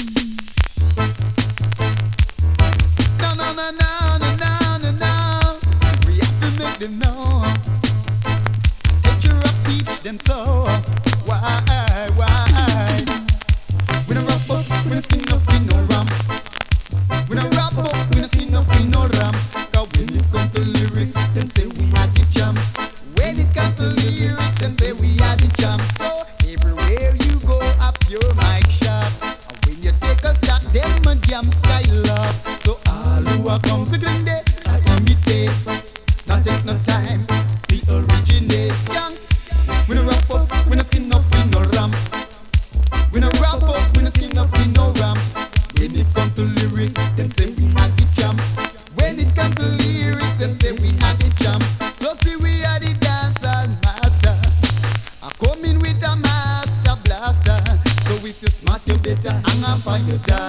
No, no, no, no, no, no, no, no. We have to make them know. Get your up, teach them so. Why, why? We don't wrap up, we don't skin up in no ram. We don't wrap up, we don't skin up in no ram. Cause when it come to lyrics, them say we are the jam. When it come to lyrics, them say we are the jam. So everywhere you go, up your mic shop. And when you take a stop, them a jam sky love. So all who are come to Green I imitate. Not take no time, we originate. Young, we don't wrap up, we don't skin up in no ram. We don't wrap up, we don't skin up in no ram. When it come to lyrics, them say we are the jam. When it come to lyrics, them say we are the jam. So see we are the dancers master. I come in with a master blaster. So if you smart, you better hang up on your job.